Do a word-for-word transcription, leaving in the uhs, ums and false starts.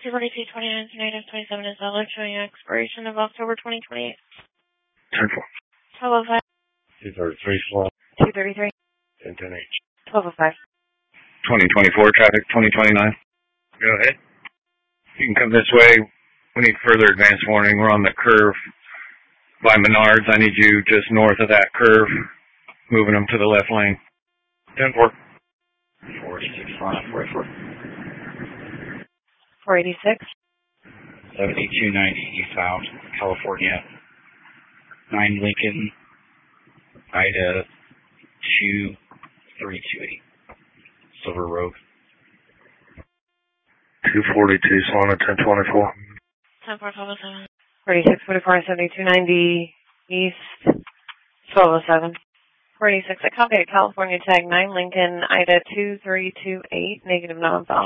two forty-two twenty-nine to negative twenty-seven is valid, showing expiration of October twenty twenty-eight. ten four. twelve oh five. two thirty-three slot. two thirty-three. ten ten H. twelve oh five. twenty twenty-four traffic, twenty twenty-nine. Go ahead. You can come this way. We need further advance warning. We're on the curve by Menards. I need you just north of that curve, moving them to the left lane. ten four. four six five, forty-four. four eighty-six. seventy-two ninety eastbound, California. nine Lincoln, Ida two three two eight. Silver Road. two forty-two Solana, ten twenty-four. ten four, twelve oh seven. forty-six forty-four, seventy-two ninety east, twelve oh seven. forty-six, I copy at California tag nine Lincoln, Ida two three two eight, negative non-bound.